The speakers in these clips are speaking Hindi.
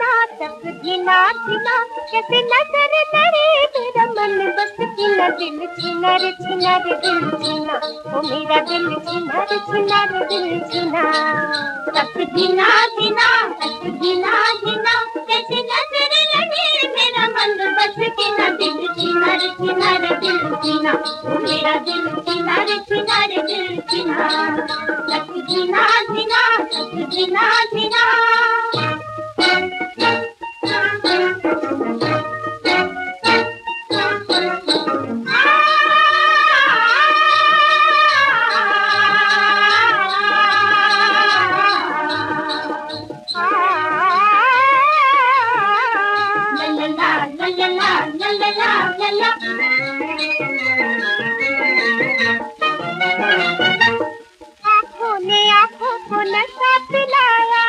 तक जीना जीना कैसे नजर लड़े मेरा मन बस जीना दिल छीना रे छीना रे दिल छीना ओ मेरा दिल छीना रे छीना रे दिल छीना तक जीना जीना तक जीना जीना कैसे नजर लड़े मेरा मन बस जीना दिल छीना रे छीना रे दिल छीना ओ मेरा दिल छीना रे छीना रे दिल छीना तक जीना जीना तक जीना जीना आँखों ने आँखों को नशा पिलाया,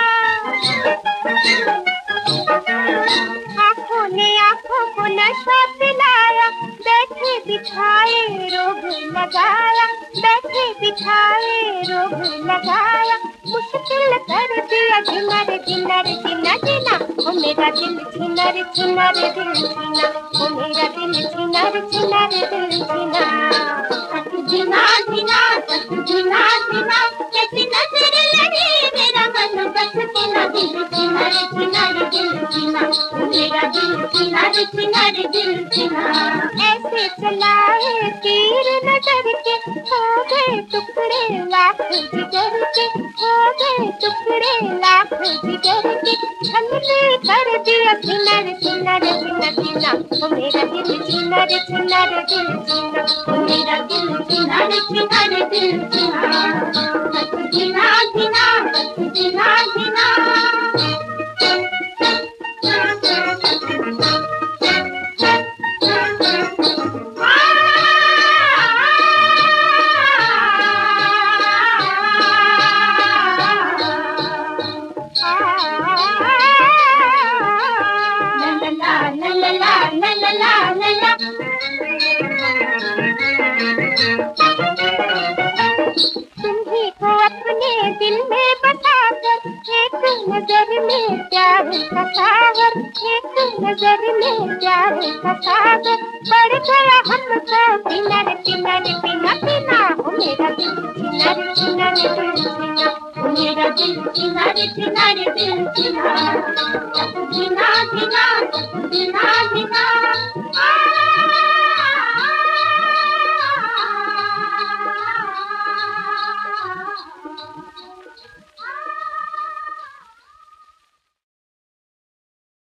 आँखों ने आँखों को नशा पिलाया, बैठे बिठाए रोग लगाया, बैठे बिठाए रोग लगाया, मुश्किल कर दिया जीना रे जीना रे जीना जीना ओ मेरा दिल छीना रे छीना रे दिल छीना ओ मेरा दिल छीना रे छीना रे दिल छीना तक जीना जीना तक जीना जीना कैसी नजर लड़ी मेरा मन बस छीना दिल छीना रे छीना रे दिल छीना ओ मेरा दिल छीना रे छीना रे दिल छीना ऐसे चलाए तीर नजर के हो गए टुकड़े लाख जिगर के हो गए टुकड़े लाख जिगर के छलनी कर दिया छीना रे छीना रे छीना छीना ओ मेरा दिल छीना रे छीना रे दिल छीना ओ मेरा दिल छीना रे छीना रे दिल छीना तक जीना जीना तक जीना जीना तुम्ही को अपने दिल में बसाकर एक नजर में प्यार का सागर एक नजर में प्यार का सागर बढ़ गया हमको पीना रे पीना रे पीना पीना ओ मेरा दिल छीना रे छीना रे दिल छीना ओ मेरा दिल छीना रे छीना रे दिल छीना